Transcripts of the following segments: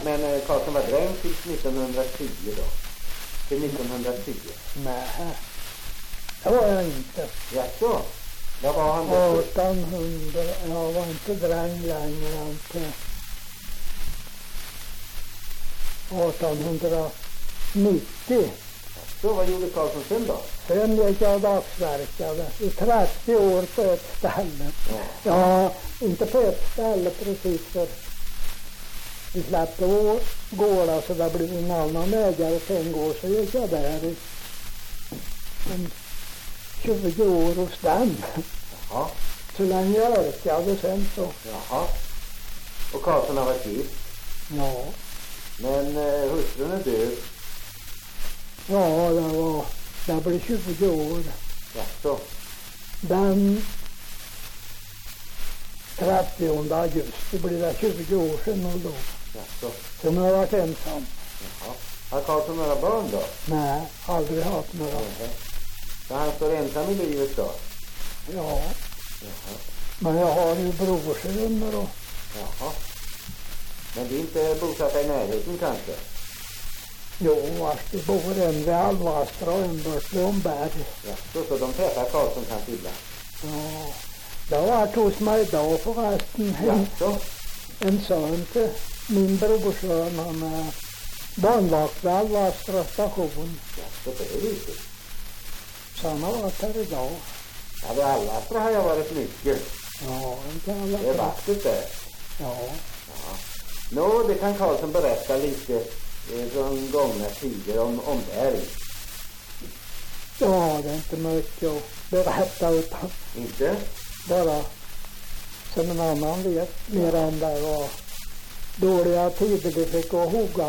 Men Karlsson var dräng till 1910 då? Till 1910? Nej, det var jag inte. Jaså? Vad var han då? 1800, jag var inte dräng längre än till 1890. Så vad gjorde Karlsson sen då? Sen gick jag dagsverkade i 30 år på ett ställe. Ja, inte på ett ställe precis, för vi släppte gårda så det blev en annan ägare på en gård, så gick jag där i 20 år hos den. Jaha. Så länge jag orkade sen så. Jaha. Och Karlsson har varit gift? Ja. Men hustrun är död? Ja, det blev 20 år. Jaså? Den 30 augusti blir det 20 år sedan och då. Jaså? Sen har jag varit ensam. Jaha. Har Karlsson några barn då? Nej, aldrig haft några. Jaha. Så han står ensam i livet då? Ja. Jaha. Men jag har ju brorsöner och... Jaha. Men det är inte bosatta i närheten kanske? Jo, vars det bor en vid Alvastra och en bort vid Omberg. Jaså, så de träffar Karlsson kanske ibland? Ja. Det har varit hos mig idag förresten. Jaså? En son till min brorsön, han är barnvakt vid Alvastra station. Jaså, det är riktigt. Så han har varit här idag. Ja, vid Alvastra har jag varit mycket. Ja, det kan Det är vackert där. Ja. Ja. Nå, det kan Karlsson berätta lite från gångna tider om berg. Ja, det är inte mycket att berätta utan Inte? bara som en annan vet mer än det var dåliga tider vi fick att hugga.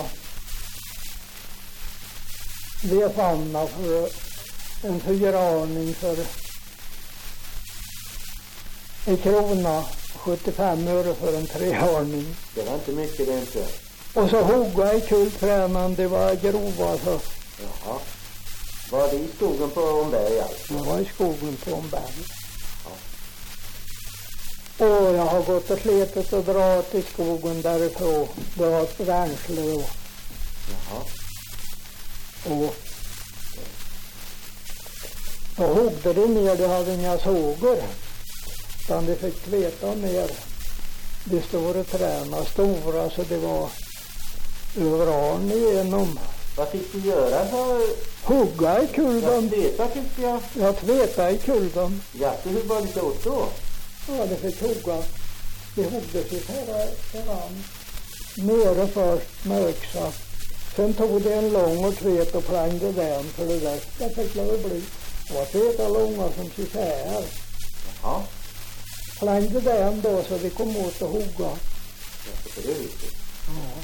Vi fann för en 4-arning för en krona, 75 öre för en 3-arning. Det var inte mycket det inte. Och så hugga i kultränan, det var grova så. Jaha. Var det i skogen på Omberg alltså? Det var i skogen på Omberg. Ja. Och jag har gått och sletet och dragit i skogen därifrån. Det var ett bränsle då. Jaha. Och huggde det ner, det hade inga sågor. Utan det fick kveta ner de stora träna, stora så det var överarn igenom. Vad fick du göra för... Hugga i kulden. Tveta tyckte jag. Jag tveta i kulden. Jaså, hur var det så åt då? Ja, det fick hugga. Det huggdes i terran. Nere först med öxa. Sen tog det en lång och tvet och plängde den för det där. Det fick det bli. Det var tveta långa som sig här. Jaha. Plängde den då så det kom åt att hugga. Jaså, på det viset. Ja.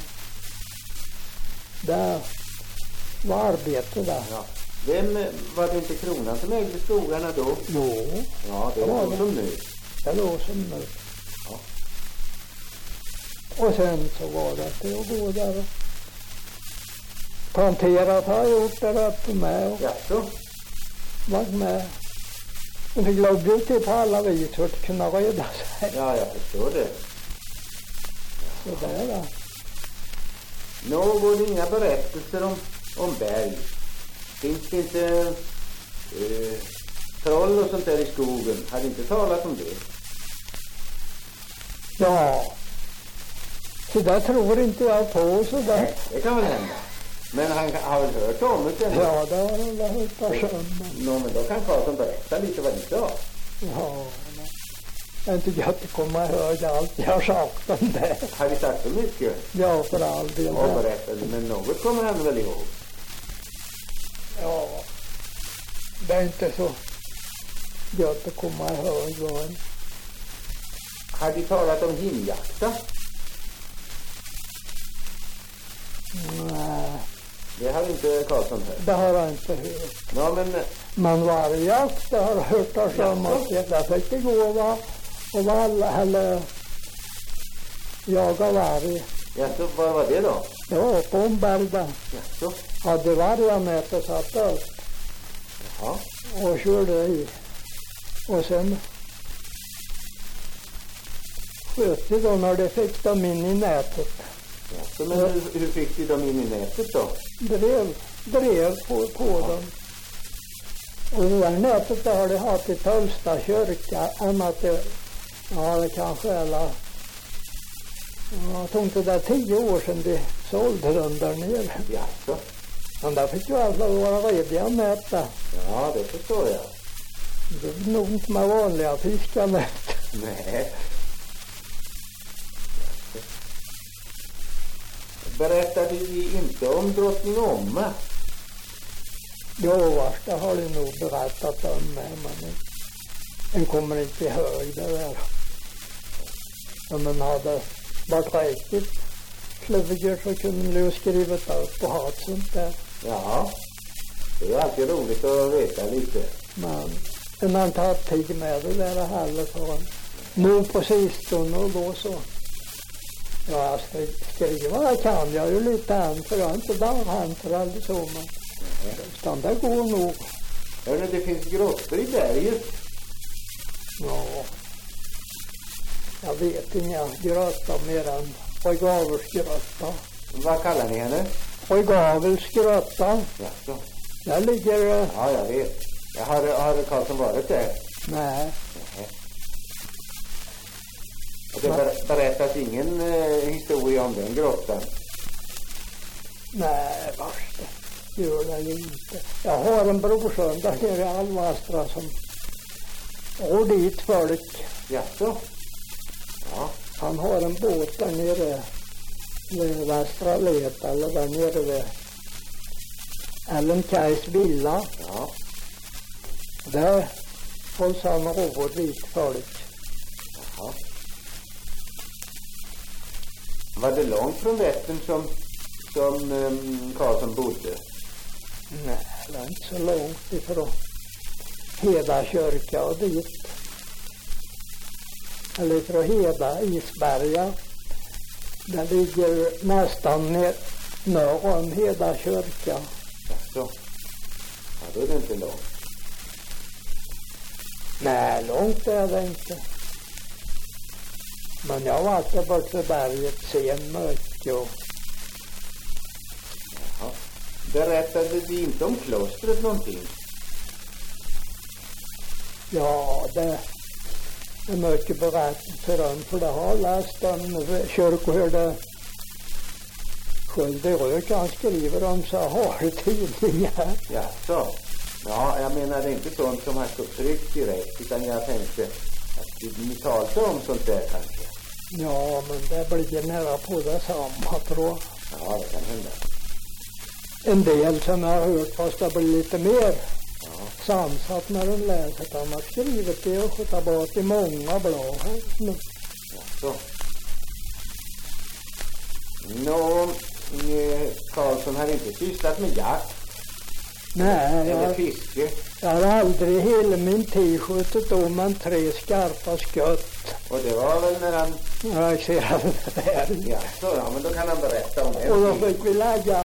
Det var arbete där. Ja. Vem var det inte kronan som ägde skogarna då? Jo. Ja, det var som nu. Det låg som nu. Ja. Och sen så var det till att gå där och planterat har jag gjort där uppe med och Jaså? varit med. Och det låg ut på alla vis för att kunna reda sig. Ja, jag förstår det. Så där då. Nå, går det inga berättelser om berg? Finns det inte troll och sånt där i skogen? Har du inte talat om det? Ja. Så där tror inte jag på så där. Nej, det kan väl hända. Men han har väl hört om det ändå? Ja, det har han väl hört av sömnen. Nå, men då kan Karlsson berätta lite vad ni sa. Ja, det är inte gött att komma ihåg allt jag har sagt om det. Har vi sagt så mycket? Ja, för all del. Och berättade, men något kommer han väl ihåg? Ja, det är inte så gött att komma ihåg vad. Har de talat om himjakta? Nej, Det har inte Karlsson hört. det har jag inte hört. Ja, Men vargjakt, det har jag hört av som att jag fick det gå och eller jaga varg. Jaså, vad var det då? Det var på Omberg där. Jaså? Hade vargnätet satt upp Jaha. och körde i. Och sen sköt de då när de fick dem in i nätet. Jaså? Men hur fick du dem in i nätet då? Drev på dem. Och det där nätet där har de haft i Tölsta kyrka. Det kanske är jag tror inte det är 10 år sedan de sålde den där nere. Jaså? Men där fick ju alla vara rediga nät där. Ja, det förstår jag. Det är nog inte med vanliga fiskarnät. Nej. Berättade vi inte om drottning Omma? Jo, det har de nog berättat om mig, men den kommer inte ihåg det där. Om den hade varit riktigt sluviger så kunde den ju skrivit upp och ha ett sånt där. Ja, det är alltid roligt att veta lite. Men den har inte haft tid med det där heller förrän nu på sistone och då så. Ja, skriva kan jag ju lite än, för jag har inte bara hänt för aldrig så, men utan det går nog. Hörrni, det finns grottor i berget. Ja, jag vet inga grötta mer än Röjgavels grotta. Vad kallar ni henne? Röjgavels grotta. Jaså? Där ligger... Ja, jag vet. Har Karlsson varit där? Nej. Och det berättas ingen historia om den grottan? Nej, vars det gör det ju inte. Jag har en brorson där nere i Alvastra som går dit folk. Jaså? Ja. Han har en båt där nere vid Västra Let, eller där nere vid Ellen-Kajs villa. Ja. Där hålls han råd dit folk. Jaha. Var det långt från Vättern som Karlsson bodde? Nej, det är inte så långt ifrån Heda kyrka och dit. Eller från Heda, Isberga. Där ligger nästan norr om Heda kyrka. Jaså? Ja, då är det inte långt. Nej, långt är det inte. Men jag har varit där bort vid berget sen mycket. Jaha. Berättade vi inte om klostret någonting? Ja, det är mycket berättelser om, för det har läst om kyrkoherde Skölde Rök, han skriver om så har det tidningar. Jaså? Ja, jag menade inte sånt som har stått tryckt direkt, utan jag tänkte att ni talade om sånt där kanske. Ja, men det blir nära på det samma, tror jag. Ja, det kan hända. En del som jag har hört, fast det blir lite mer sansat när de läser. Han har skrivit det och skjutit bort i många blad. Jaså? Karlsson har inte sysslat med jakt? Nej, eller fiske? Jag har aldrig hela min tid skjutit om en 3 skarpa skott. Och det var väl när han... Jag ser det där. Jaså, ja, men då kan han berätta om det. Och då fick vi lägga